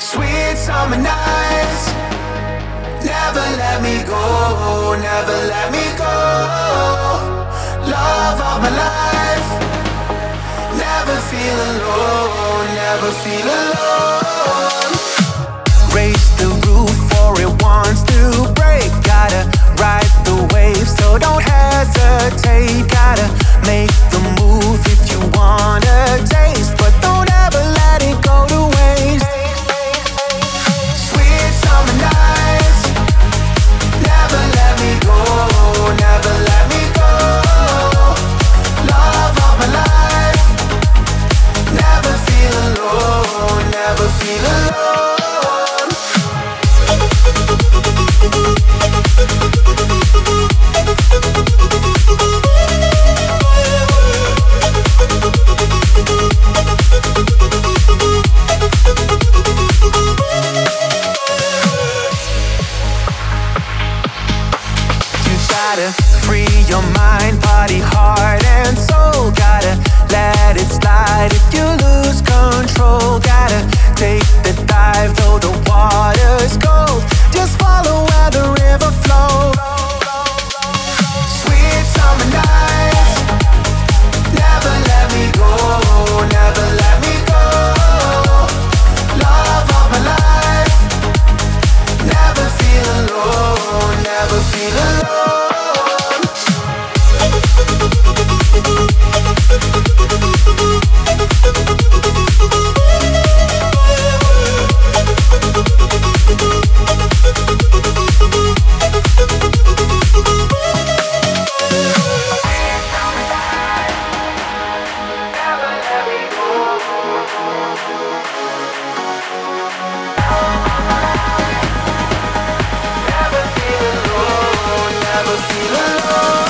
Sweet summer nights, never let me go, never let me go. Love of my life, never feel alone, never feel alone. Raise the roof for it wants to break. Gotta ride the wave, so don't hesitate. Gotta make the move if you wanna taste, but don't ever let it go to waste. Sweet summer nights, never let me go, never let me go. Love of my life, never feel alone, never feel alone. Gotta free your mind, body, heart, and soul. Gotta let it slide if you lose control. Gotta take the dive, though the water's cold. Just follow where the river flows. Sweet summer nights, never let me go, never let me go. Love of my life, never feel alone, never feel alone. Never feel alone.